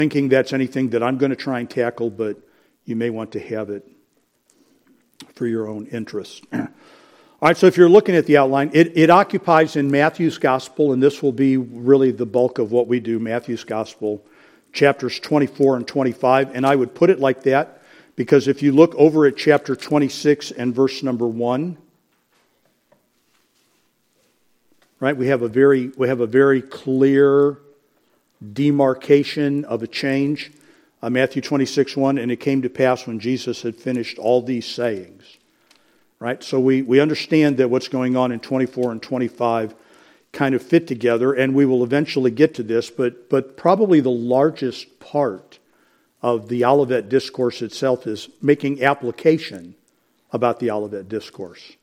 thinking that's anything that I'm going to try and tackle, but you may want to have it for your own interest. All right, so if you're looking at the outline, it occupies in Matthew's Gospel, and this will be really the bulk of what we do, Matthew's Gospel, chapters 24 and 25, and I would put it like that because if you look over at chapter 26 and verse number 1, right, we have a very clear demarcation of a change. Matthew 26:1, and it came to pass when Jesus had finished all these sayings. Right? So we understand that what's going on in 24 and 25 kind of fit together, and we will eventually get to this, but probably the largest part of the Olivet Discourse itself is making application about the Olivet Discourse.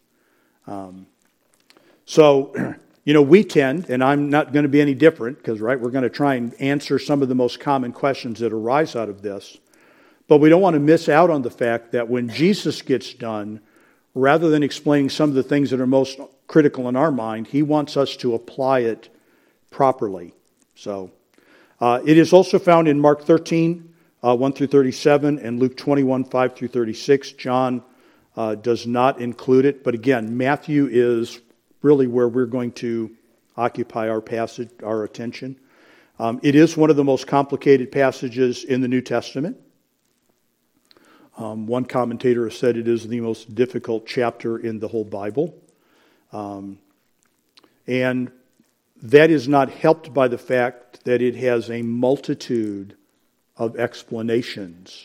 So, we tend, and I'm not going to be any different, because, right, we're going to try and answer some of the most common questions that arise out of this, but we don't want to miss out on the fact that when Jesus gets done, rather than explaining some of the things that are most critical in our mind, he wants us to apply it properly. So, it is also found in Mark 13, 1 through 37, and Luke 21, 5 through 36. John does not include it, but again, Matthew is really where we're going to occupy our attention. It is one of the most complicated passages in the New Testament. One commentator has said it is the most difficult chapter in the whole Bible. And that is not helped by the fact that it has a multitude of explanations,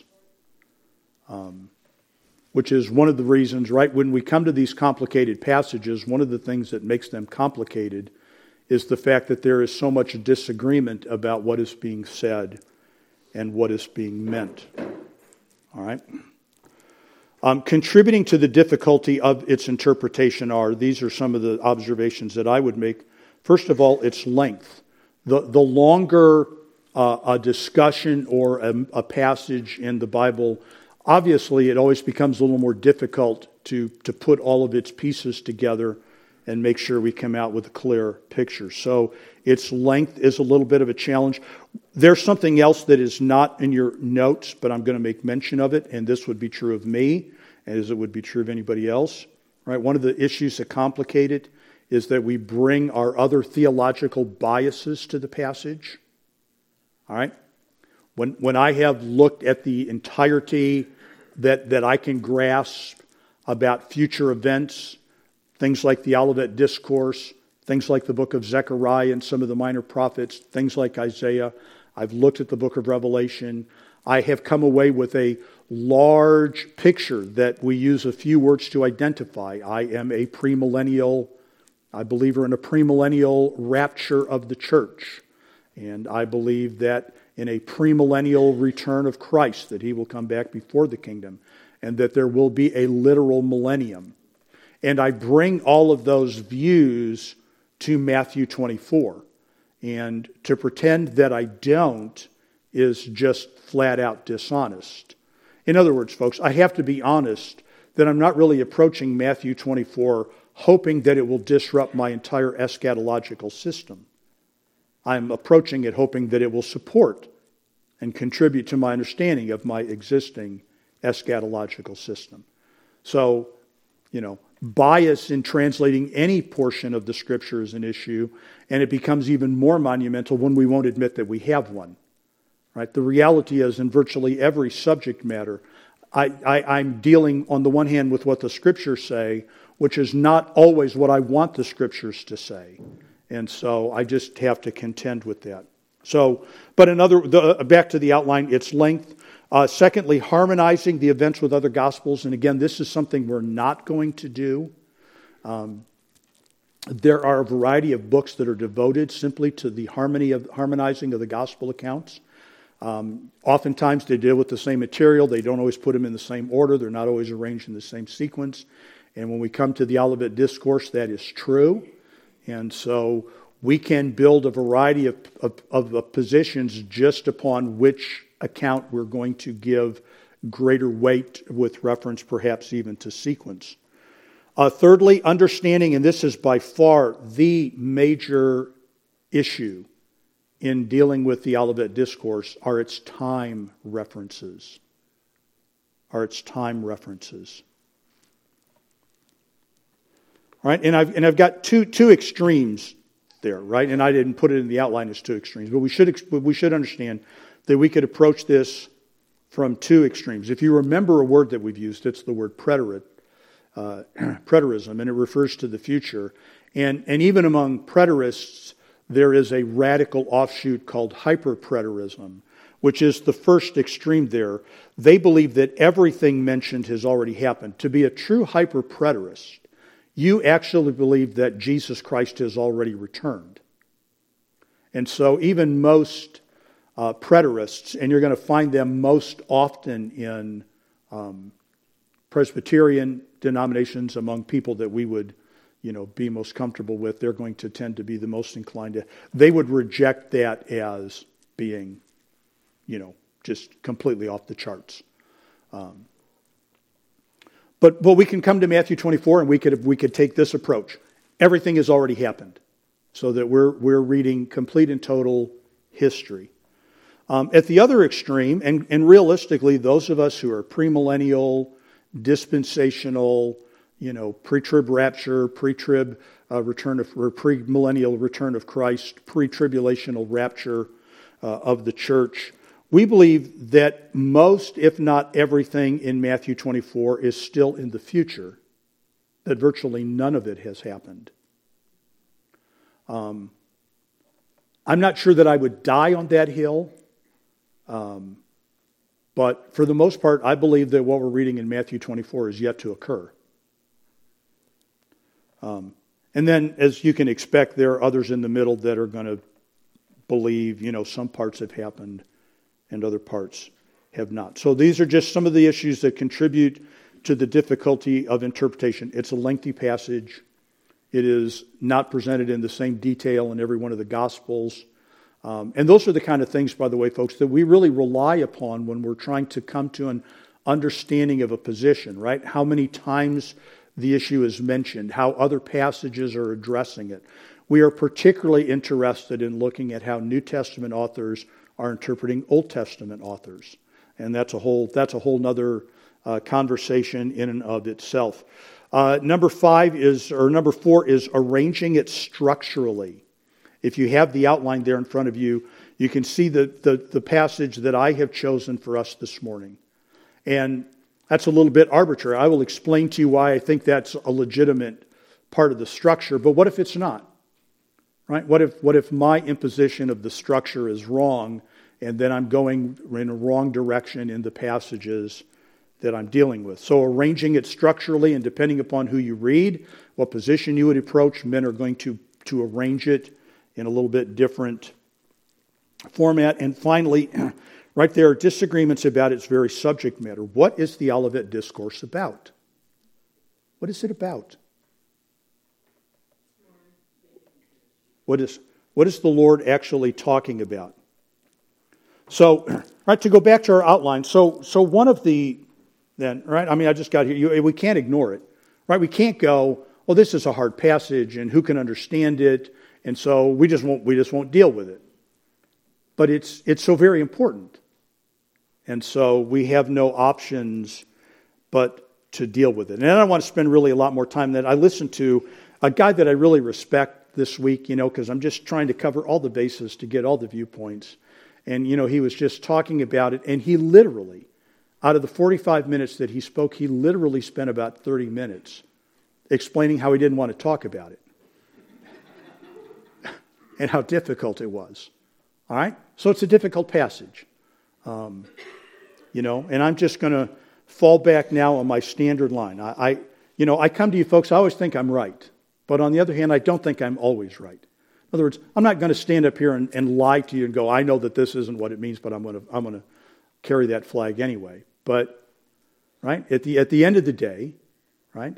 which is one of the reasons, right, when we come to these complicated passages, one of the things that makes them complicated is the fact that there is so much disagreement about what is being said and what is being meant. All right. Contributing to the difficulty of its interpretation these are some of the observations that I would make. First of all, its length. The longer a discussion or a passage in the Bible, obviously it always becomes a little more difficult to put all of its pieces together and make sure we come out with a clear picture. So its length is a little bit of a challenge. There's something else that is not in your notes, but I'm going to make mention of it, and this would be true of me, as it would be true of anybody else. Right? One of the issues that complicate it is that we bring our other theological biases to the passage. All right? When I have looked at the entirety that I can grasp about future events, things like the Olivet Discourse, things like the book of Zechariah and some of the minor prophets, things like Isaiah. I've looked at the book of Revelation. I have come away with a large picture that we use a few words to identify. I am a premillennial, I believe in a premillennial rapture of the church. And I believe that in a premillennial return of Christ, that he will come back before the kingdom, and that there will be a literal millennium. And I bring all of those views to Matthew 24. And to pretend that I don't is just flat out dishonest. In other words, folks, I have to be honest that I'm not really approaching Matthew 24 hoping that it will disrupt my entire eschatological system. I'm approaching it hoping that it will support and contribute to my understanding of my existing eschatological system. So, bias in translating any portion of the Scripture is an issue, and it becomes even more monumental when we won't admit that we have one. Right? The reality is, in virtually every subject matter, I'm dealing on the one hand with what the Scriptures say, which is not always what I want the Scriptures to say. And so I just have to contend with that. So, but back to the outline, its length. Secondly, harmonizing the events with other Gospels. And again, this is something we're not going to do. There are a variety of books that are devoted simply to the harmonizing of the Gospel accounts. Oftentimes they deal with the same material. They don't always put them in the same order. They're not always arranged in the same sequence. And when we come to the Olivet Discourse, that is true. And so we can build a variety of positions just upon which account we're going to give greater weight with reference perhaps even to sequence. Thirdly, understanding, and this is by far the major issue in dealing with the Olivet Discourse are its time references. All right, and I've got two extremes there, right? And I didn't put it in the outline as two extremes, but we should understand that we could approach this from two extremes. If you remember a word that we've used, it's the word preterism, and it refers to the future. And even among preterists, there is a radical offshoot called hyperpreterism, which is the first extreme there. They believe that everything mentioned has already happened. To be a true hyperpreterist, you actually believe that Jesus Christ has already returned. And so even most preterists, and you're going to find them most often in Presbyterian denominations among people that we would be most comfortable with, they're going to tend to be the most inclined to, they would reject that as being, just completely off the charts. But we can come to Matthew 24 and we could take this approach. Everything has already happened, so that we're reading complete and total history. At the other extreme, and realistically, those of us who are premillennial, dispensational, pre-trib rapture, pre-trib return of, or premillennial return of Christ, pre-tribulational rapture of the church, we believe that most, if not everything, in Matthew 24 is still in the future, that virtually none of it has happened. I'm not sure that I would die on that hill, but for the most part, I believe that what we're reading in Matthew 24 is yet to occur. And then, as you can expect, there are others in the middle that are going to believe, some parts have happened and other parts have not. So these are just some of the issues that contribute to the difficulty of interpretation. It's a lengthy passage. It is not presented in the same detail in every one of the Gospels. And those are the kind of things, by the way, folks, that we really rely upon when we're trying to come to an understanding of a position, right? How many times the issue is mentioned, how other passages are addressing it. We are particularly interested in looking at how New Testament authors are interpreting Old Testament authors. And that's a whole nother conversation in and of itself. Number 4 is arranging it structurally. If you have the outline there in front of you, you can see the passage that I have chosen for us this morning. And that's a little bit arbitrary. I will explain to you why I think that's a legitimate part of the structure. But what if it's not? Right? What if my imposition of the structure is wrong, and then I'm going in a wrong direction in the passages that I'm dealing with? So arranging it structurally, and depending upon who you read, what position you would approach, men are going to arrange it in a little bit different format. And finally, right there are disagreements about its very subject matter. What is the Olivet Discourse about? What is it about? What is the Lord actually talking about? So, right, to go back to our outline, so one of the, then, right, I mean, I just got here, we can't ignore it, right? We can't go, well, this is a hard passage, and who can understand it, and so we just won't deal with it. But it's so very important. And so we have no options but to deal with it. And I don't want to spend really a lot more time than that. I listened to a guy that I really respect this week, because I'm just trying to cover all the bases to get all the viewpoints. And, he was just talking about it. And he literally, out of the 45 minutes that he spoke, he literally spent about 30 minutes explaining how he didn't want to talk about it. And how difficult it was. All right? So it's a difficult passage. And I'm just going to fall back now on my standard line. I come to you folks, I always think I'm right. But on the other hand, I don't think I'm always right. In other words, I'm not going to stand up here and lie to you and go, I know that this isn't what it means, but I'm going to carry that flag anyway. But, right, at the end of the day, right,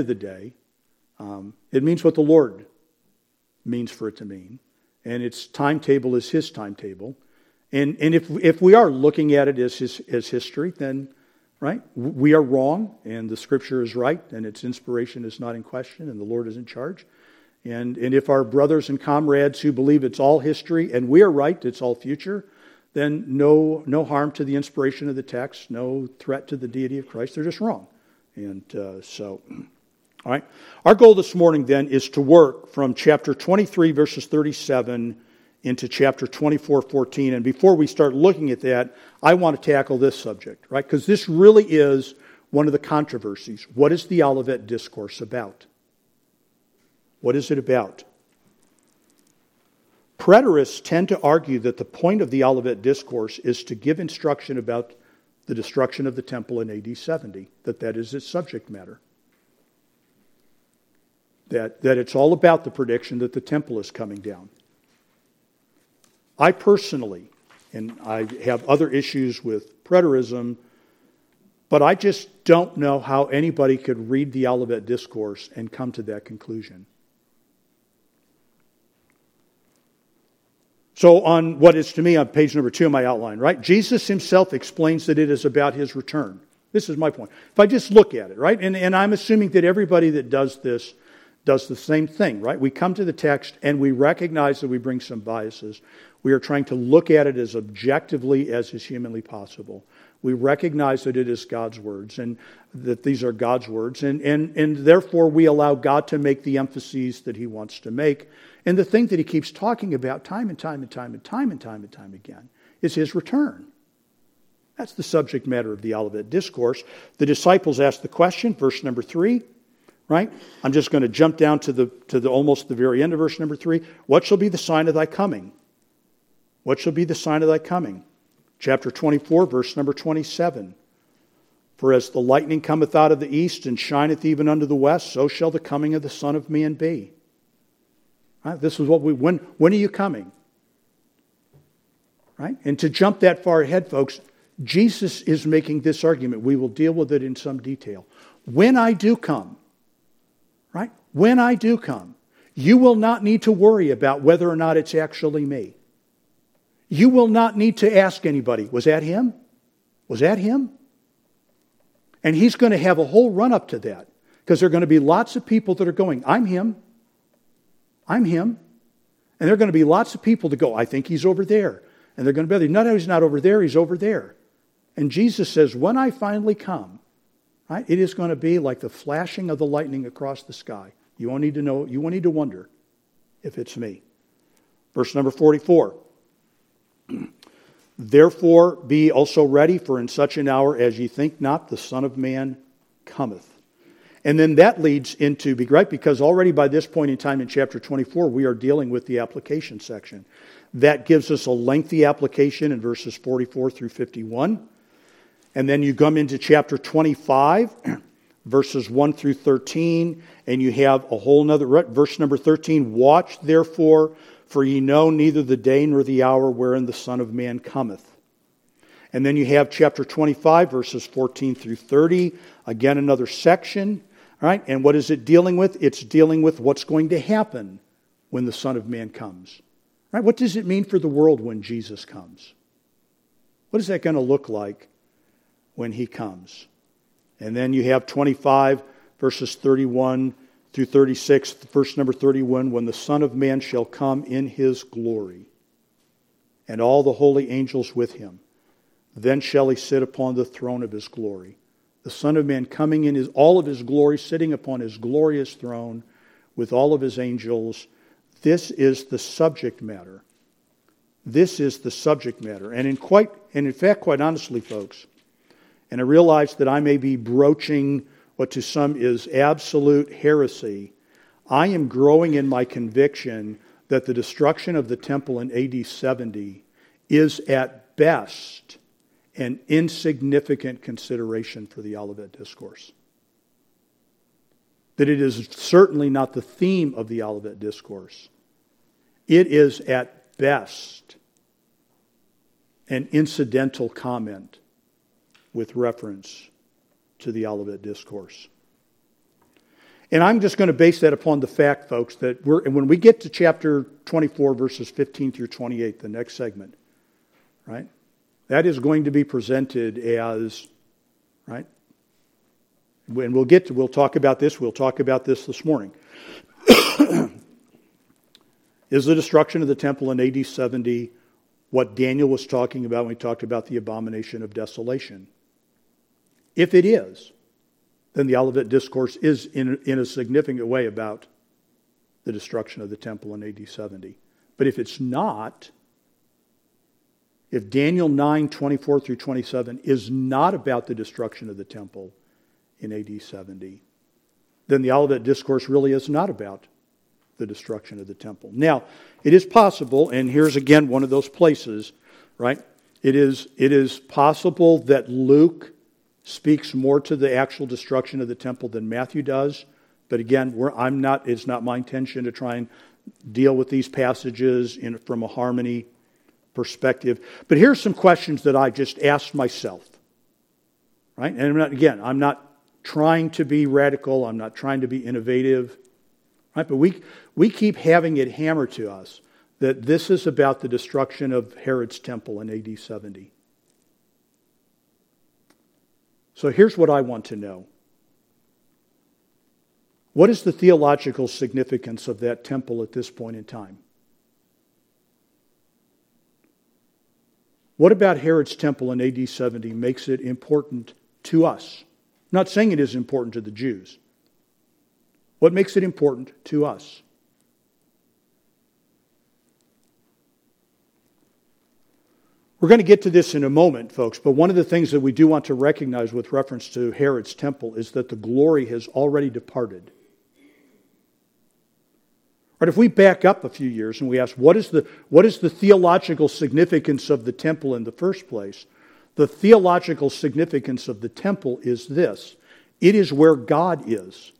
it means what the Lord means for it to mean. And its timetable is His timetable. And if we are looking at it as history, then, right, we are wrong, and the Scripture is right, and its inspiration is not in question, and the Lord is in charge. And if our brothers and comrades who believe it's all history, and we are right, it's all future, then no harm to the inspiration of the text, no threat to the deity of Christ. They're just wrong. And all right. Our goal this morning then is to work from chapter 23, verses 37 into chapter 24, 14. And before we start looking at that, I want to tackle this subject, right? Because this really is one of the controversies. What is the Olivet Discourse about? What is it about? Preterists tend to argue that the point of the Olivet Discourse is to give instruction about the destruction of the temple in AD 70, that is its subject matter. That it's all about the prediction that the temple is coming down. I personally, and I have other issues with preterism, but I just don't know how anybody could read the Olivet Discourse and come to that conclusion. So on what is to me on page number 2 of my outline, right? Jesus himself explains that it is about his return. This is my point. If I just look at it, right? And I'm assuming that everybody that does this does the same thing, right? We come to the text and we recognize that we bring some biases. We are trying to look at it as objectively as is humanly possible. We recognize that it is God's words and that these are God's words. And therefore we allow God to make the emphases that he wants to make. And the thing that he keeps talking about time and time again is his return. That's the subject matter of the Olivet Discourse. The disciples ask the question, verse number 3, right? I'm just going to jump down to the almost the very end of verse number 3. What shall be the sign of thy coming? What shall be the sign of thy coming? Chapter 24, verse number 27. For as the lightning cometh out of the east and shineth even unto the west, so shall the coming of the Son of Man be. Right? This is what when are you coming? Right? And to jump that far ahead, folks, Jesus is making this argument. We will deal with it in some detail. When I do come, right? When I do come, you will not need to worry about whether or not it's actually me. You will not need to ask anybody, was that him? Was that him? And he's going to have a whole run-up to that because there are going to be lots of people that are going, I'm him. I'm him. And there are going to be lots of people that go, I think he's over there. And they're going to be, no, he's not over there, he's over there. And Jesus says, when I finally come, right, it is going to be like the flashing of the lightning across the sky. You won't need to know, you won't need to wonder if it's me. Verse number 44. Therefore be also ready, for in such an hour as ye think not, the Son of Man cometh. And then that leads into, right, because already by this point in time in chapter 24, we are dealing with the application section. That gives us a lengthy application in verses 44 through 51. And then you come into chapter 25, verses 1 through 13, and you have a whole nother, verse number 13, watch therefore, for ye know neither the day nor the hour wherein the Son of Man cometh. And then you have chapter 25, verses 14 through 30, again another section. All right, and what is it dealing with? It's dealing with what's going to happen when the Son of Man comes. All right, what does it mean for the world when Jesus comes? What is that going to look like when he comes? And then you have 25, verses 31 through 36, verse number 31, when the Son of Man shall come in his glory, and all the holy angels with him. Then shall he sit upon the throne of his glory. The Son of Man coming in all of his glory, sitting upon his glorious throne with all of his angels. This is the subject matter. This is the subject matter. And in fact, quite honestly, folks, and I realize that I may be broaching what to some is absolute heresy, I am growing in my conviction that the destruction of the temple in AD 70 is at best an insignificant consideration for the Olivet Discourse. That it is certainly not the theme of the Olivet Discourse. It is at best an incidental comment with reference to the Olivet Discourse. And I'm just going to base that upon the fact, folks, that when we get to chapter 24, verses 15 through 28, the next segment, right? That is going to be presented as, right? When we'll talk about this this morning. Is the destruction of the temple in AD 70 what Daniel was talking about when he talked about the abomination of desolation? If it is, then the Olivet Discourse is in a significant way about the destruction of the temple in AD 70. But if it's not, if Daniel 9:24 through 27 is not about the destruction of the temple in AD 70, then the Olivet Discourse really is not about the destruction of the temple. Now, it is possible, and here's again one of those places, right? It is possible that Luke speaks more to the actual destruction of the temple than Matthew does. But again, it's not my intention to try and deal with these passages from a harmony perspective. But here's some questions that I just asked myself. Right? And I'm not trying to be radical. I'm not trying to be innovative. Right? But we keep having it hammered to us that this is about the destruction of Herod's temple in AD 70. So here's what I want to know. What is the theological significance of that temple at this point in time? What about Herod's temple in AD 70 makes it important to us? I'm not saying it is important to the Jews. What makes it important to us? We're going to get to this in a moment, folks, but one of the things that we do want to recognize with reference to Herod's temple is that the glory has already departed. Right, if we back up a few years and we ask, what is the theological significance of the temple in the first place? The theological significance of the temple is this. It is where God is.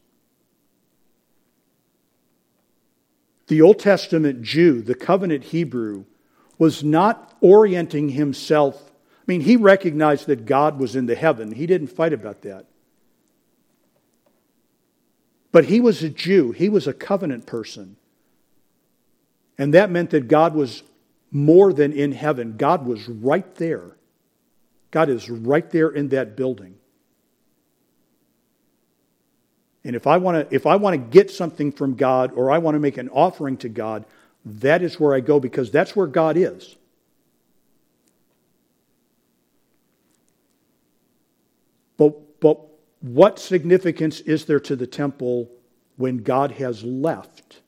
The Old Testament Jew, the covenant Hebrew, was not orienting himself. I mean, he recognized that God was in the heaven. He didn't fight about that. But he was a Jew. He was a covenant person. And that meant that God was more than in heaven. God was right there. God is right there in that building. And if I want to get something from God, or I want to make an offering to God, that is where I go, because that's where God is. But what significance is there to the temple when God has left?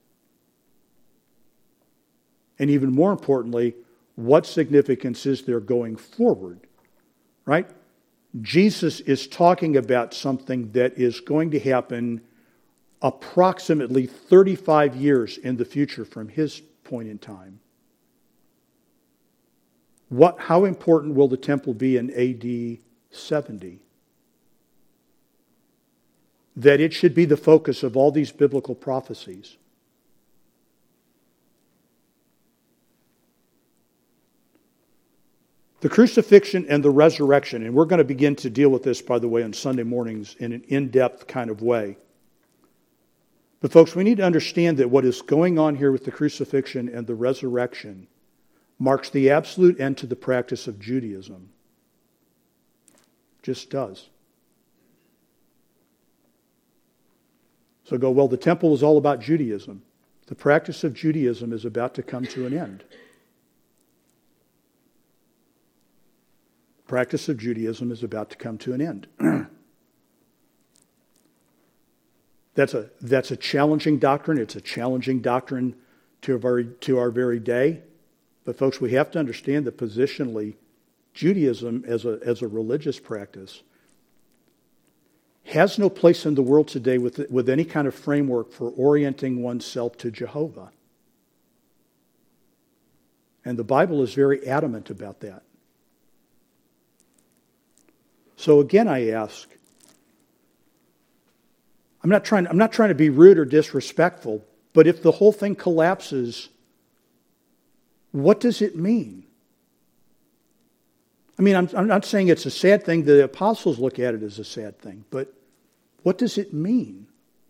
And even more importantly, what significance is there going forward? Right? Jesus is talking about something that is going to happen approximately 35 years in the future from his point in time. How important will the temple be in AD 70? That it should be the focus of all these biblical prophecies. The crucifixion and the resurrection, and we're going to begin to deal with this, by the way, on Sunday mornings in an in-depth kind of way. But folks, we need to understand that what is going on here with the crucifixion and the resurrection marks the absolute end to the practice of Judaism. Just does. So go, well, the temple is all about Judaism. The practice of Judaism is about to come to an end. Practice of Judaism is about to come to an end. That's a challenging doctrine. It's a challenging doctrine to our very day. But folks, we have to understand that positionally, Judaism as a religious practice has no place in the world today with any kind of framework for orienting oneself to Jehovah. And the Bible is very adamant about that. So again, I ask, I'm not trying to be rude or disrespectful, but if the whole thing collapses, what does it mean? I mean, I'm not saying it's a sad thing. The apostles look at it as a sad thing, but what does it mean?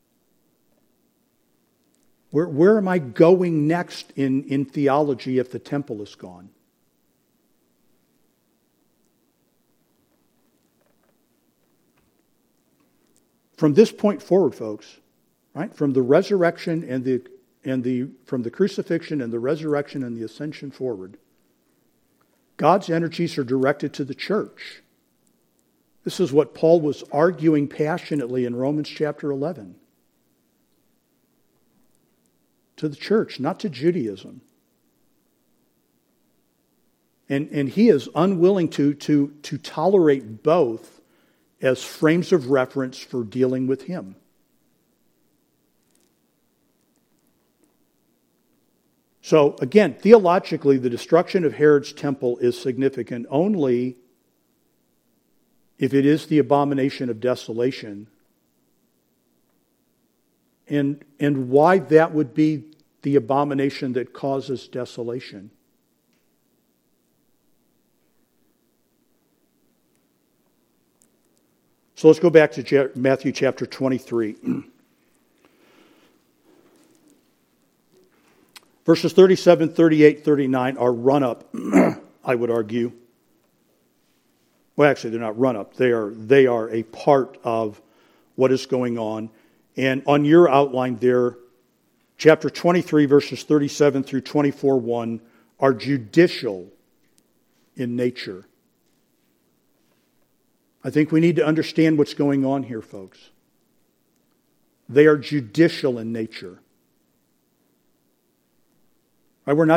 Where am I going next in theology if the temple is gone? From this point forward, folks, right, from the resurrection and and from the crucifixion and the resurrection and the ascension forward, God's energies are directed to the church. This is what Paul was arguing passionately in Romans chapter 11. To the church, not to Judaism. And he is unwilling to tolerate both as frames of reference for dealing with him. So again, theologically, the destruction of Herod's temple is significant only if it is the abomination of desolation. And why that would be the abomination that causes desolation. So let's go back to Matthew chapter 23. Verses 37, 38, 39 are run-up, I would argue. Well, actually, they're not run-up. They are a part of what is going on. And on your outline there, chapter 23, verses 37 through 24:1 are judicial in nature. I think we need to understand what's going on here, folks. They are judicial in nature. Right? We're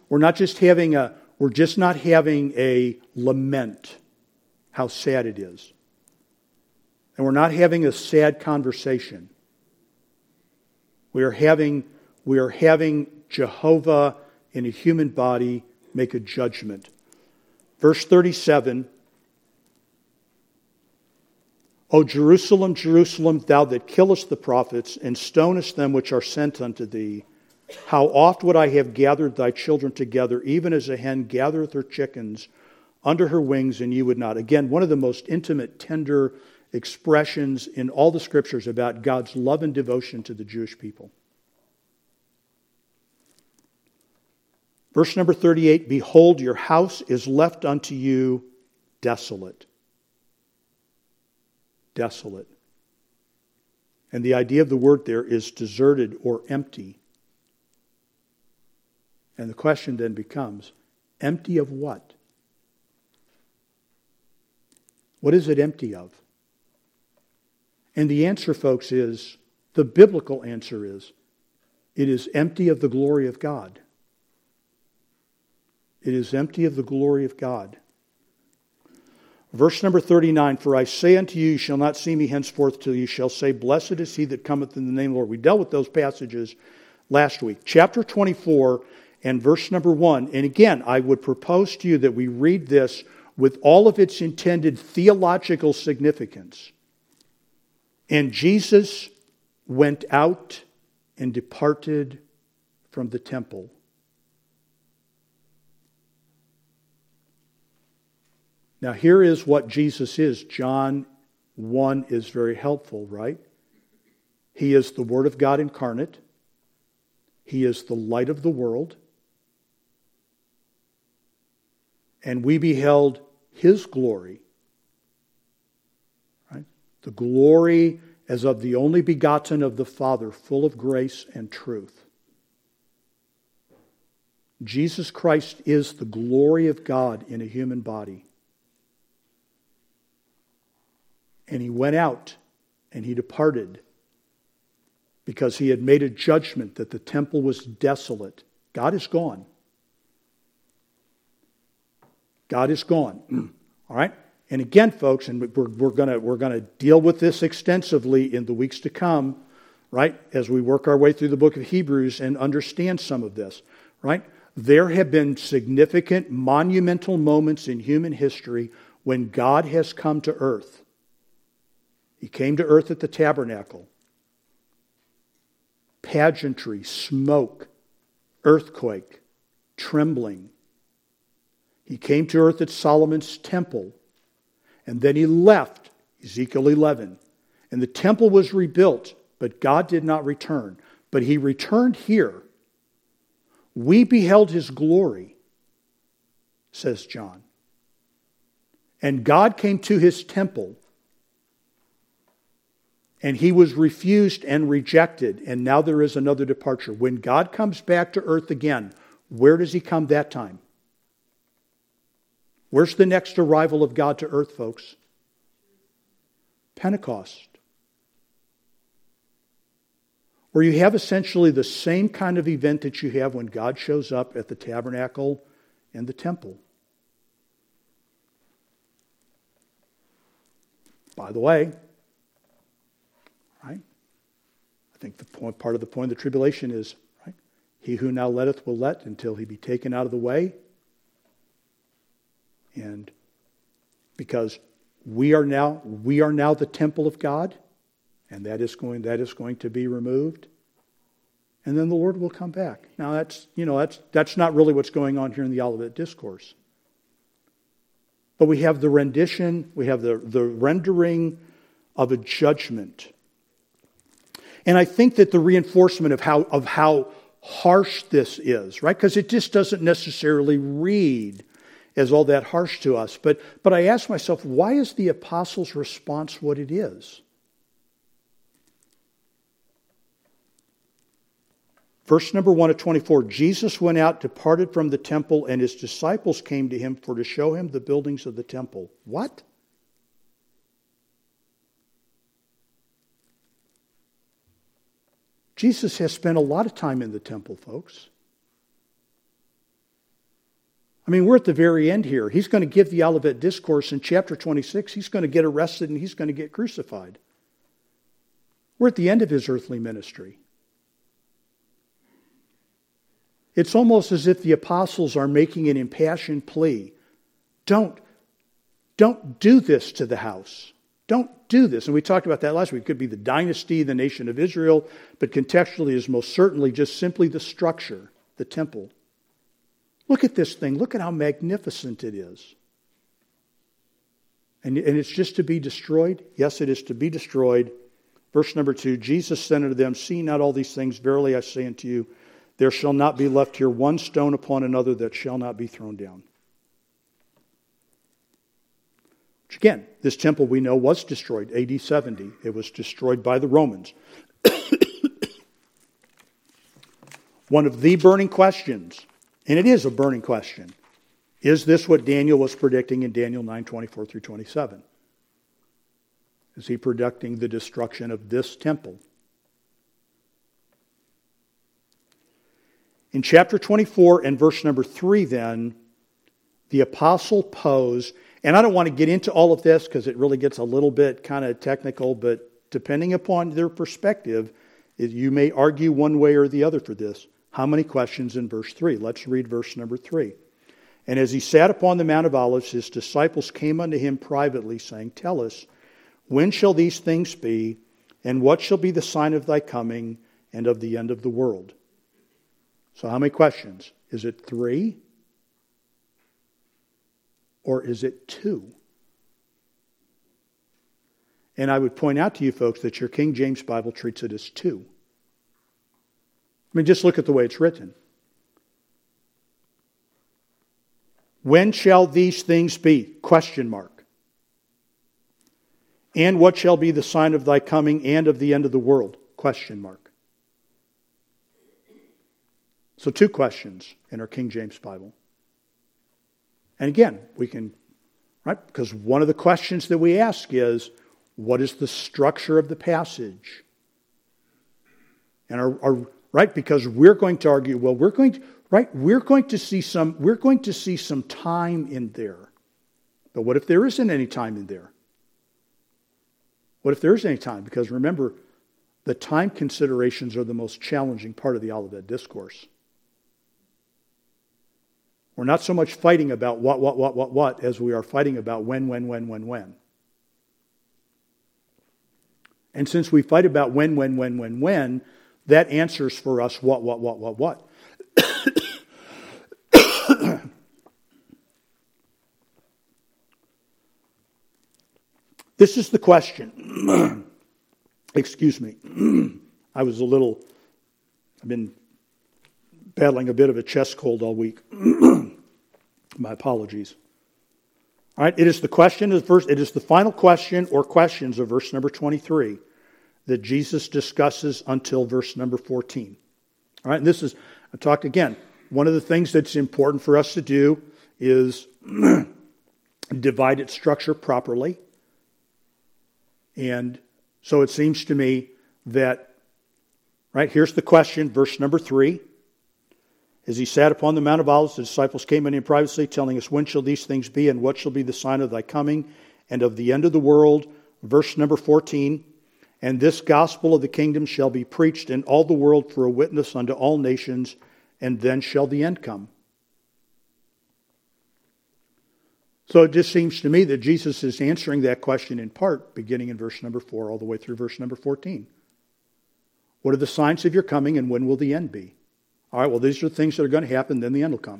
just not having a lament how sad it is. And we're not having a sad conversation. We are having Jehovah in a human body make a judgment. Verse 37, O Jerusalem, Jerusalem, thou that killest the prophets and stonest them which are sent unto thee, how oft would I have gathered thy children together, even as a hen gathereth her chickens under her wings, and ye would not. Again, one of the most intimate, tender expressions in all the Scriptures about God's love and devotion to the Jewish people. Verse number 38, Behold, your house is left unto you desolate. Desolate. And the idea of the word there is deserted or empty. And the question then becomes, empty of what? What is it empty of? And the answer, folks, is, the biblical answer is, it is empty of the glory of God. It is empty of the glory of God. Verse number 39, For I say unto you, you shall not see me henceforth till you shall say, Blessed is he that cometh in the name of the Lord. We dealt with those passages last week. Chapter 24 and verse number 1. And again, I would propose to you that we read this with all of its intended theological significance. And Jesus went out and departed from the temple. Now here is what Jesus is. John 1 is very helpful, right? He is the Word of God incarnate. He is the light of the world. And we beheld His glory. Right? The glory as of the only begotten of the Father, full of grace and truth. Jesus Christ is the glory of God in a human body. And He went out and He departed because He had made a judgment that the temple was desolate. God is gone. God is gone. All right? And again, folks, and we're going to deal with this extensively in the weeks to come, right? As we work our way through the book of Hebrews and understand some of this, right? There have been significant, monumental moments in human history when God has come to earth. He came to earth at the tabernacle. Pageantry, smoke, earthquake, trembling. He came to earth at Solomon's temple. And then He left, Ezekiel 11. And the temple was rebuilt, but God did not return. But He returned here. We beheld His glory, says John. And God came to His temple. And he was refused and rejected, and now there is another departure. When God comes back to earth again, where does he come that time? Where's the next arrival of God to earth, folks? Pentecost. Where you have essentially the same kind of event that you have when God shows up at the tabernacle and the temple. By the way, right? I think part of the point of the tribulation is, right? He who now letteth will let until he be taken out of the way. And because we are now the temple of God, and that is going to be removed. And then the Lord will come back. Now that's not really what's going on here in the Olivet Discourse. But we have the rendition, we have the rendering of a judgment. And I think that the reinforcement of how harsh this is, right? Because it just doesn't necessarily read as all that harsh to us. But I ask myself, why is the apostles' response what it is? Verse number 1 of 24, Jesus went out, departed from the temple, and his disciples came to him for to show him the buildings of the temple. What? Jesus has spent a lot of time in the temple, folks. I mean, we're at the very end here. He's going to give the Olivet Discourse in chapter 26. He's going to get arrested and he's going to get crucified. We're at the end of his earthly ministry. It's almost as if the apostles are making an impassioned plea. Don't do this to the house. Don't do this. And we talked about that last week. It could be the dynasty, the nation of Israel, but contextually is most certainly just simply the structure, the temple. Look at this thing. Look at how magnificent it is. And it's just to be destroyed? Yes, it is to be destroyed. Verse number 2, Jesus said unto them, see not all these things, verily I say unto you, there shall not be left here one stone upon another that shall not be thrown down. Which again, this temple we know was destroyed, AD 70. It was destroyed by the Romans. One of the burning questions, and it is a burning question, is this what Daniel was predicting in Daniel 9:24 through 27? Is he predicting the destruction of this temple? In chapter 24 and verse number 3 then, the apostle posed, and I don't want to get into all of this because it really gets a little bit kind of technical, but depending upon their perspective, you may argue one way or the other for this. How many questions in verse 3? Let's read verse number 3. And as he sat upon the Mount of Olives, his disciples came unto him privately, saying, tell us, when shall these things be, and what shall be the sign of thy coming and of the end of the world? So how many questions? Is it 3? Or is it 2? And I would point out to you folks that your King James Bible treats it as 2. I mean, just look at the way it's written. When shall these things be? Question mark. And what shall be the sign of thy coming and of the end of the world? Question mark. So 2 questions in our King James Bible. And again, we can, right? Because one of the questions that we ask is, what is the structure of the passage? And right? Because we're going to argue, well, we're going to see some time in there. But what if there isn't any time in there? What if there isn't any time? Because remember, the time considerations are the most challenging part of the Olivet Discourse. We're not so much fighting about what as we are fighting about when. And since we fight about when, that answers for us what. This is the question. Excuse me. I've been battling a bit of a chest cold all week. My apologies. All right, it is the question of verse. It is the final question or questions of verse number 23. that Jesus discusses until verse number 14. All right, and this is, I talked again, one of the things that's important for us to do is divide its structure properly. And so it seems to me that, right, here's the question, verse number 3. As he sat upon the Mount of Olives, the disciples came in him privately, telling us, when shall these things be, and what shall be the sign of thy coming and of the end of the world? Verse number 14. And this gospel of the kingdom shall be preached in all the world for a witness unto all nations, and then shall the end come. So it just seems to me that Jesus is answering that question in part, beginning in verse number 4 all the way through verse number 14. What are the signs of your coming, and when will the end be? All right, well, these are things that are going to happen, then the end will come.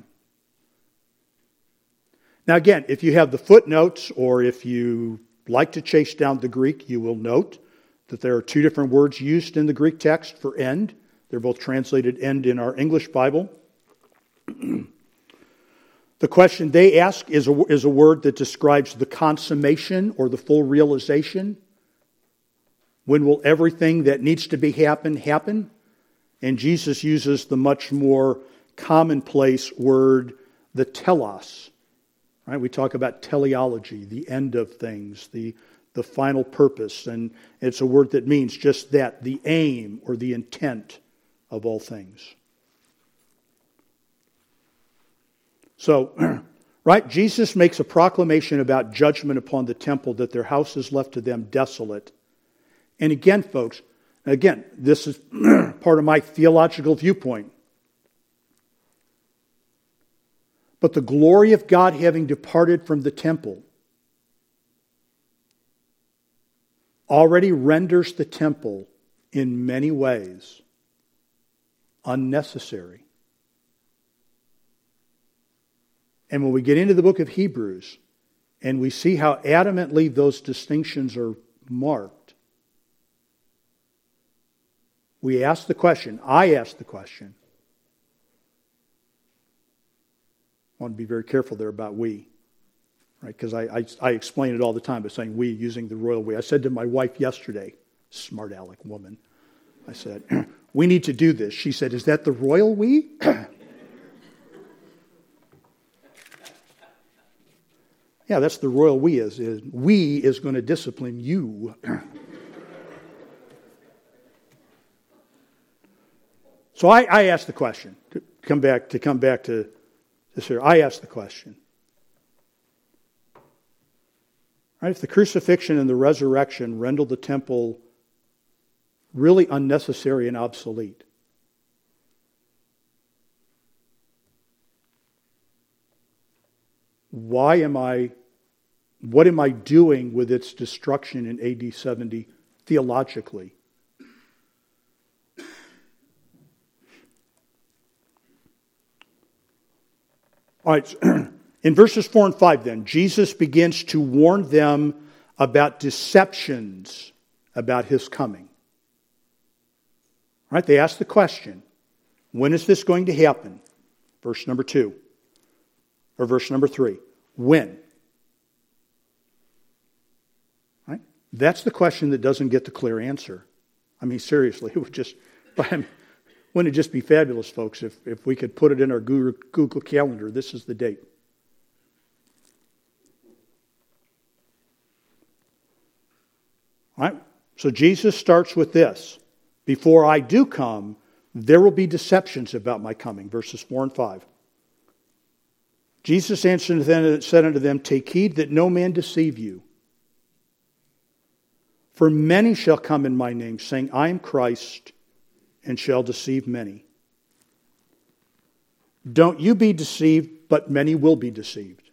Now again, if you have the footnotes, or if you like to chase down the Greek, you will note that there are two different words used in the Greek text for end. They're both translated end in our English Bible. The question they ask is a word that describes the consummation or the full realization. When will everything that needs to be happen? And Jesus uses the much more commonplace word, the telos. Right? We talk about teleology, the end of things, the final purpose. And it's a word that means just that, the aim or the intent of all things. So, right, Jesus makes a proclamation about judgment upon the temple, that their house is left to them desolate. And again, folks, this is part of my theological viewpoint. But the glory of God having departed from the temple already renders the temple in many ways unnecessary. And when we get into the book of Hebrews and we see how adamantly those distinctions are marked, I ask the question, I want to be very careful there about we, right? Because I explain it all the time by saying we, using the royal we. I said to my wife yesterday, smart aleck woman, I said, we need to do this. She said, is that the royal we? Yeah, that's the royal we is we is going to discipline you. So I asked the question, to come back to this here. I asked the question. Right, if the crucifixion and the resurrection render the temple really unnecessary and obsolete, what am I doing with its destruction in AD 70 theologically? All right, in verses 4 and 5 then, Jesus begins to warn them about deceptions about his coming. All right, they ask the question, when is this going to happen? Verse number 2, or verse number 3, when? Right? That's the question that doesn't get the clear answer. I mean, seriously, wouldn't it just be fabulous, folks, if we could put it in our Google Calendar, this is the date. All right? So Jesus starts with this. Before I do come, there will be deceptions about my coming. Verses 4 and 5. Jesus answered and said unto them, take heed that no man deceive you. For many shall come in my name, saying, I am Christ, and shall deceive many. Don't you be deceived, but many will be deceived.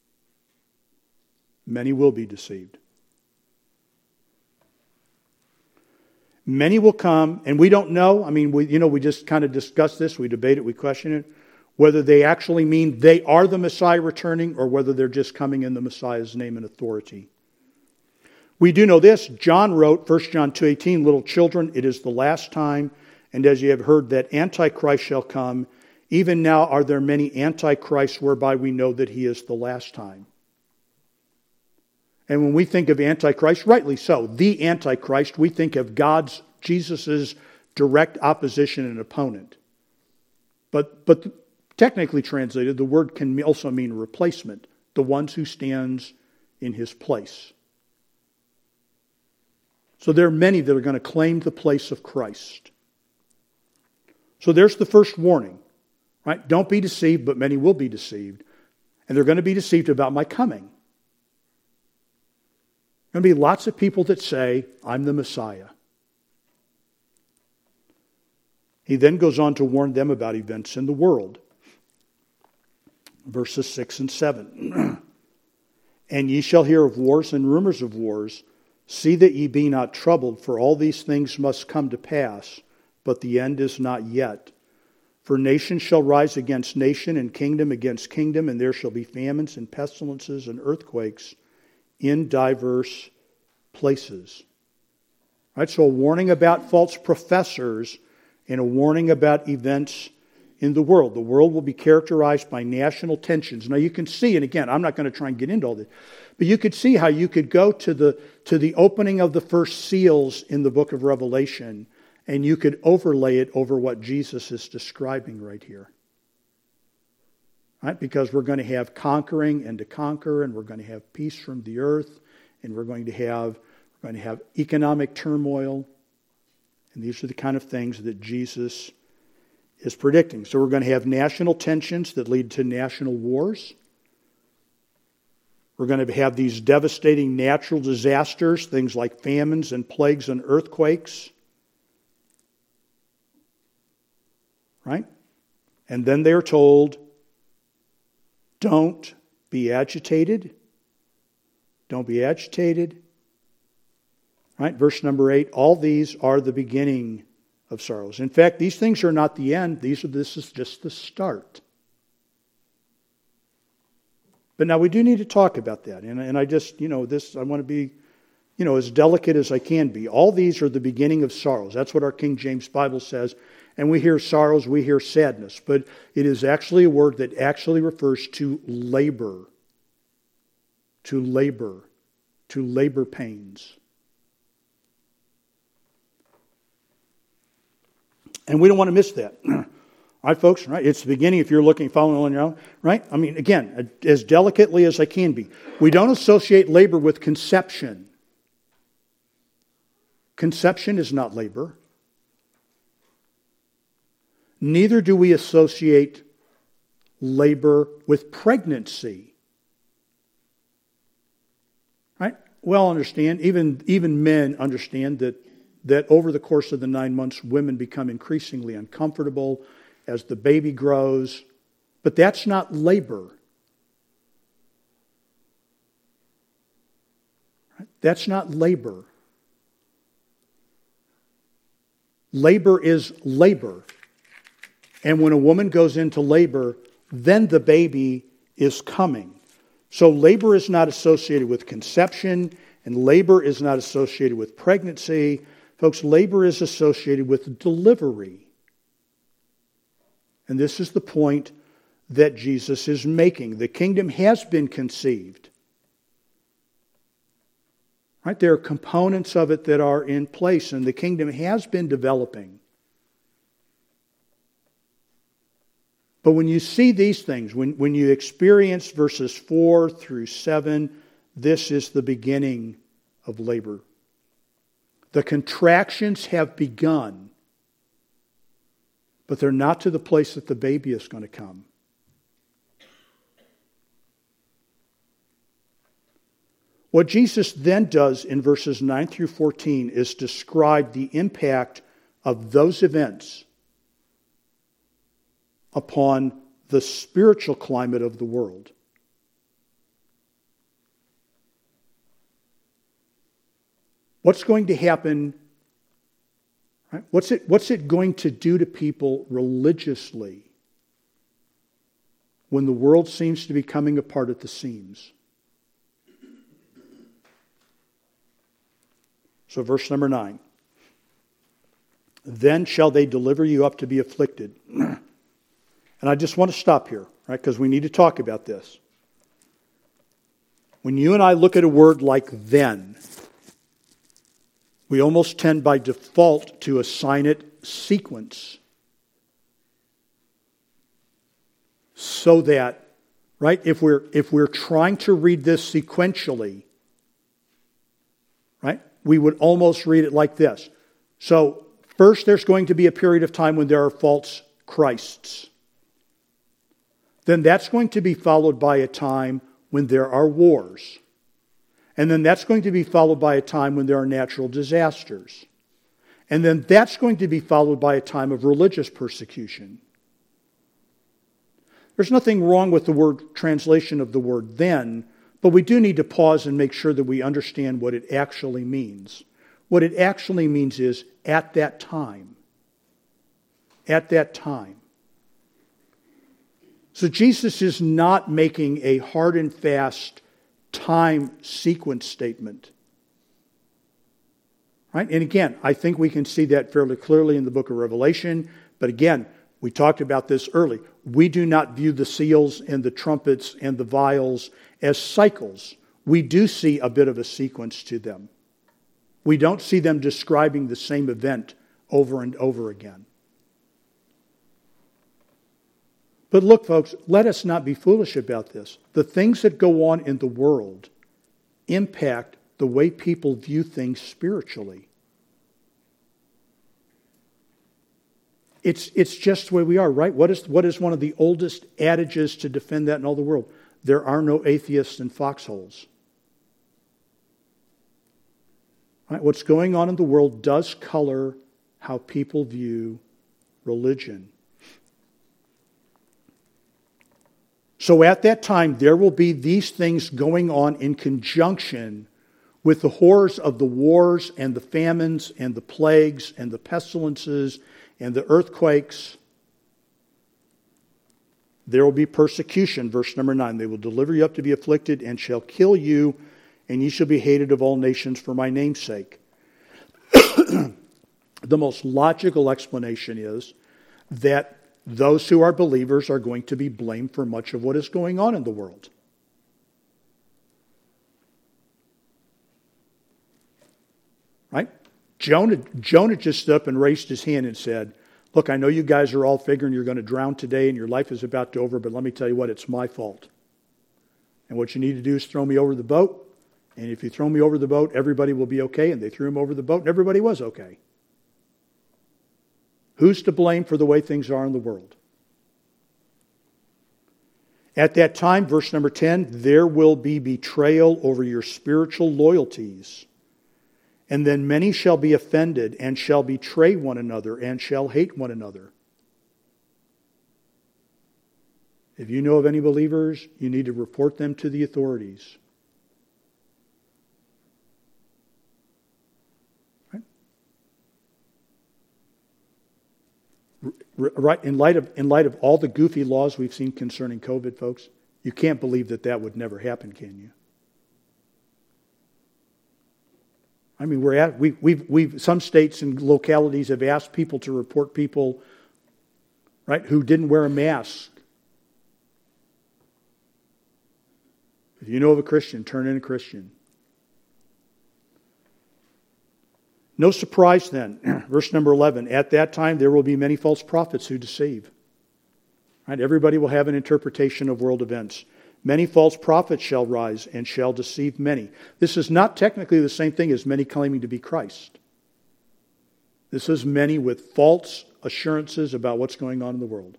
Many will be deceived. Many will come, and we don't know. I mean, we just kind of discuss this, we debate it, we question it, whether they actually mean they are the Messiah returning, or whether they're just coming in the Messiah's name and authority. We do know this. John wrote, 1 John 2:18, little children, it is the last time. And as you have heard that Antichrist shall come, even now are there many Antichrists whereby we know that he is the last time. And when we think of Antichrist, rightly so, the Antichrist, we think of Jesus' direct opposition and opponent. But technically translated, the word can also mean replacement, the ones who stands in his place. So there are many that are going to claim the place of Christ. So there's the first warning, right? Don't be deceived, but many will be deceived. And they're going to be deceived about my coming. There are going to be lots of people that say, I'm the Messiah. He then goes on to warn them about events in the world. Verses 6 and 7. And ye shall hear of wars and rumors of wars. See that ye be not troubled, for all these things must come to pass, but the end is not yet. For nation shall rise against nation, and kingdom against kingdom, and there shall be famines and pestilences and earthquakes in diverse places. Right, so a warning about false professors and a warning about events in the world. The world will be characterized by national tensions. Now you can see, and again, I'm not going to try and get into all this, but you could see how you could go to the opening of the first seals in the book of Revelation, and you could overlay it over what Jesus is describing right here. Right? Because we're going to have conquering and to conquer, and we're going to have peace from the earth, and we're going to have economic turmoil. And these are the kind of things that Jesus is predicting. So we're going to have national tensions that lead to national wars. We're going to have these devastating natural disasters, things like famines and plagues and earthquakes. Right? And then they're told, don't be agitated. Don't be agitated. Right? Verse number 8, all these are the beginning of sorrows. In fact, these things are not the end. This is just the start. But now we do need to talk about that. And I just, I want to be, as delicate as I can be. All these are the beginning of sorrows. That's what our King James Bible says. And we hear sorrows, we hear sadness. But it is actually a word that actually refers to labor. To labor. To labor pains. And we don't want to miss that. All right, folks? Right? It's the beginning if you're following on your own. Right? I mean, again, as delicately as I can be. We don't associate labor with conception. Conception is not labor. Neither do we associate labor with pregnancy. Right? Well, understand, even men understand that over the course of the 9 months, women become increasingly uncomfortable as the baby grows. But that's not labor. Right? That's not labor. Labor is labor. And when a woman goes into labor, then the baby is coming. So labor is not associated with conception, and labor is not associated with pregnancy. Folks, labor is associated with delivery. And this is the point that Jesus is making. The kingdom has been conceived. Right? There are components of it that are in place, and the kingdom has been developing. But when you see these things, when you experience verses 4 through 7, this is the beginning of labor. The contractions have begun, but they're not to the place that the baby is going to come. What Jesus then does in verses 9 through 14 is describe the impact of those events upon the spiritual climate of the world. What's going to happen? Right? What's it going to do to people religiously when the world seems to be coming apart at the seams? So verse number 9. Then shall they deliver you up to be afflicted. And I just want to stop here, right? Because we need to talk about this. When you and I look at a word like then, we almost tend by default to assign it sequence. So that, right, if we're trying to read this sequentially, right, we would almost read it like this. So, first there's going to be a period of time when there are false Christs. Then that's going to be followed by a time when there are wars. And then that's going to be followed by a time when there are natural disasters. And then that's going to be followed by a time of religious persecution. There's nothing wrong with the word translation of the word then, but we do need to pause and make sure that we understand what it actually means. What it actually means is at that time. At that time. So Jesus is not making a hard and fast time sequence statement. Right? And again, I think we can see that fairly clearly in the book of Revelation. But again, we talked about this early. We do not view the seals and the trumpets and the vials as cycles. We do see a bit of a sequence to them. We don't see them describing the same event over and over again. But look, folks, let us not be foolish about this. The things that go on in the world impact the way people view things spiritually. It's just the way we are, right? What is one of the oldest adages to defend that in all the world? There are no atheists in foxholes. Right? What's going on in the world does color how people view religion. So at that time, there will be these things going on in conjunction with the horrors of the wars and the famines and the plagues and the pestilences and the earthquakes. There will be persecution, verse number 9. They will deliver you up to be afflicted and shall kill you, and ye shall be hated of all nations for my name's sake. The most logical explanation is that those who are believers are going to be blamed for much of what is going on in the world. Right? Jonah just stood up and raised his hand and said, look, I know you guys are all figuring you're going to drown today and your life is about to over, but let me tell you what, it's my fault. And what you need to do is throw me over the boat. And if you throw me over the boat, everybody will be okay. And they threw him over the boat and everybody was okay. Who's to blame for the way things are in the world? At that time, verse number 10, there will be betrayal over your spiritual loyalties. And then many shall be offended and shall betray one another and shall hate one another. If you know of any believers, you need to report them to the authorities. Right, in light of all the goofy laws we've seen concerning COVID, folks, you can't believe that would never happen, can you? I mean, we've some states and localities have asked people to report people, right, who didn't wear a mask. If you know of a Christian, turn in a Christian. No surprise then, verse number 11, at that time there will be many false prophets who deceive. Right? Everybody will have an interpretation of world events. Many false prophets shall rise and shall deceive many. This is not technically the same thing as many claiming to be Christ. This is many with false assurances about what's going on in the world.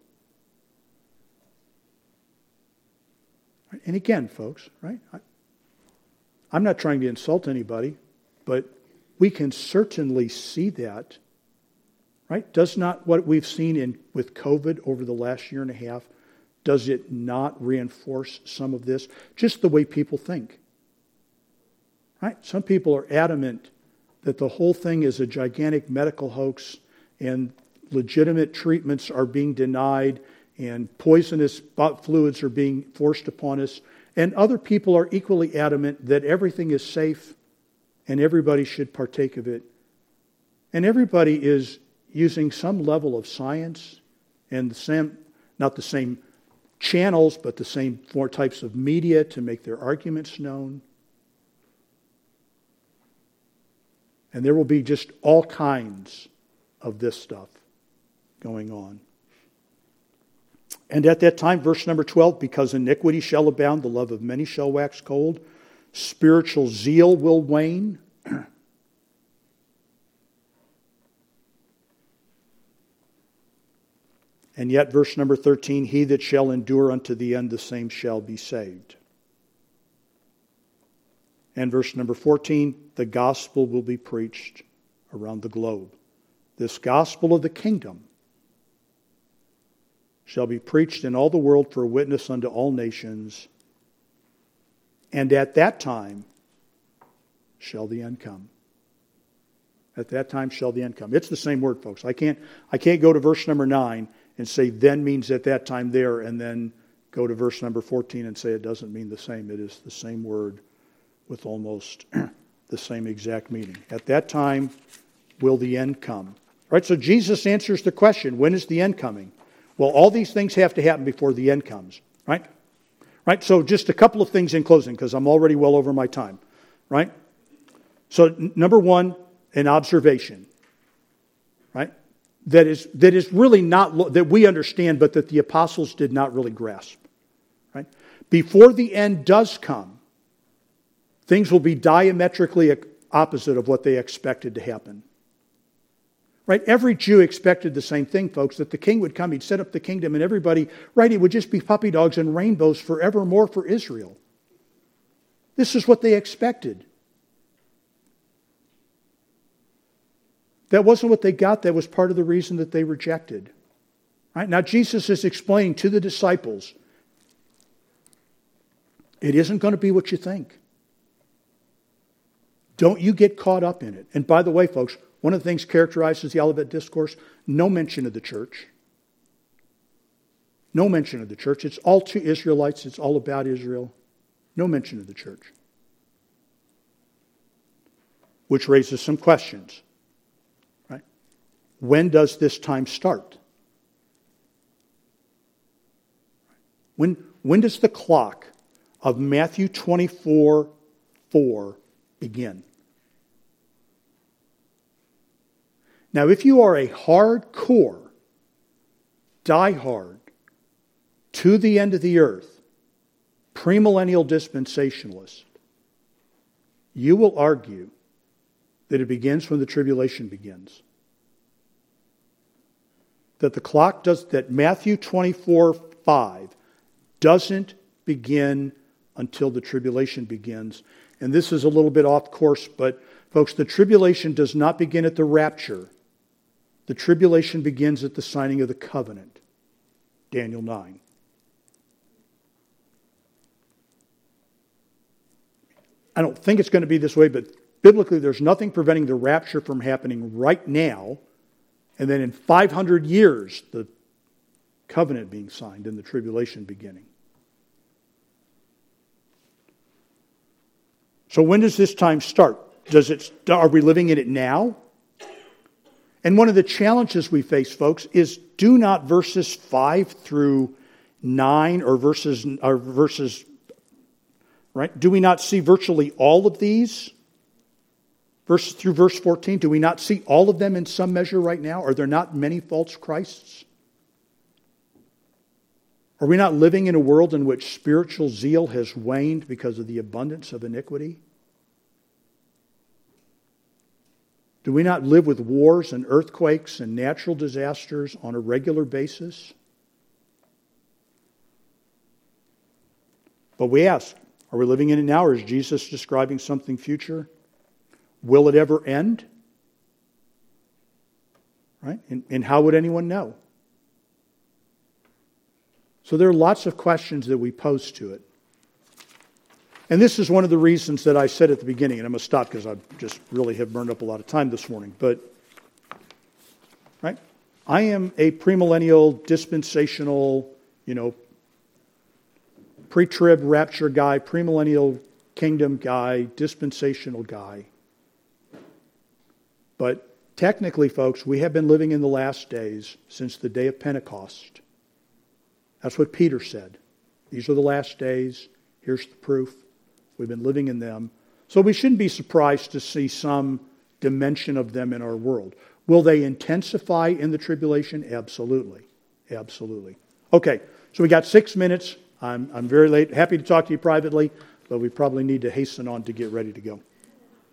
Right? And again, folks, right? I'm not trying to insult anybody, but we can certainly see that, right? Does not what we've seen with COVID over the last year and a half, does it not reinforce some of this? Just the way people think, right? Some people are adamant that the whole thing is a gigantic medical hoax and legitimate treatments are being denied and poisonous fluids are being forced upon us. And other people are equally adamant that everything is safe and everybody should partake of it. And everybody is using some level of science and not the same channels, but the same four types of media to make their arguments known. And there will be just all kinds of this stuff going on. And at that time, verse number 12, because iniquity shall abound, the love of many shall wax cold. Spiritual zeal will wane. And yet, verse number 13, he that shall endure unto the end, the same shall be saved. And verse number 14, the gospel will be preached around the globe. This gospel of the kingdom shall be preached in all the world for a witness unto all nations. And at that time shall the end come. At that time shall the end come. It's the same word, folks. I can't go to verse number 9 and say then means at that time there, and then go to verse number 14 and say it doesn't mean the same. It is the same word with almost the same exact meaning. At that time will the end come. Right? So Jesus answers the question, when is the end coming? Well, all these things have to happen before the end comes. Right? Right? So just a couple of things in closing, because I'm already well over my time. Right? So number one, an observation. Right? That is really not, that we understand, but that the apostles did not really grasp. Right? Before the end does come, things will be diametrically opposite of what they expected to happen. Right? Every Jew expected the same thing, folks, that the king would come, he'd set up the kingdom, and everybody, right, it would just be puppy dogs and rainbows forevermore for Israel. This is what they expected. That wasn't what they got. That was part of the reason that they rejected. Right? Now Jesus is explaining to the disciples, it isn't going to be what you think. Don't you get caught up in it. And by the way, folks, one of the things characterizes the Olivet Discourse, no mention of the church. No mention of the church. It's all to Israelites. It's all about Israel. No mention of the church. Which raises some questions. Right? When does this time start? When does the clock of Matthew 24:4 begin? Now, if you are a hardcore, diehard, to the end of the earth, premillennial dispensationalist, you will argue that it begins when the tribulation begins. That the clock that Matthew 24:5 doesn't begin until the tribulation begins. And this is a little bit off course, but folks, the tribulation does not begin at the rapture. The tribulation begins at the signing of the covenant. Daniel 9. I don't think it's going to be this way, but biblically there's nothing preventing the rapture from happening right now, and then in 500 years, the covenant being signed and the tribulation beginning. So when does this time start? Are we living in it now? And one of the challenges we face, folks, is do not verses 5 through 9 or verses, right? Do we not see virtually all of these? Through verse 14, do we not see all of them in some measure right now? Are there not many false Christs? Are we not living in a world in which spiritual zeal has waned because of the abundance of iniquity? Do we not live with wars and earthquakes and natural disasters on a regular basis? But we ask, are we living in it now, or is Jesus describing something future? Will it ever end? Right? And how would anyone know? So there are lots of questions that we pose to it. And this is one of the reasons that I said at the beginning, and I'm going to stop because I just really have burned up a lot of time this morning, but right? I am a premillennial, dispensational, pre-trib rapture guy, premillennial kingdom guy, dispensational guy. But technically, folks, we have been living in the last days since the day of Pentecost. That's what Peter said. These are the last days. Here's the proof. We've been living in them. So we shouldn't be surprised to see some dimension of them in our world. Will they intensify in the tribulation? Absolutely. Absolutely. Okay, so we got 6 minutes. I'm very late. Happy to talk to you privately, but we probably need to hasten on to get ready to go.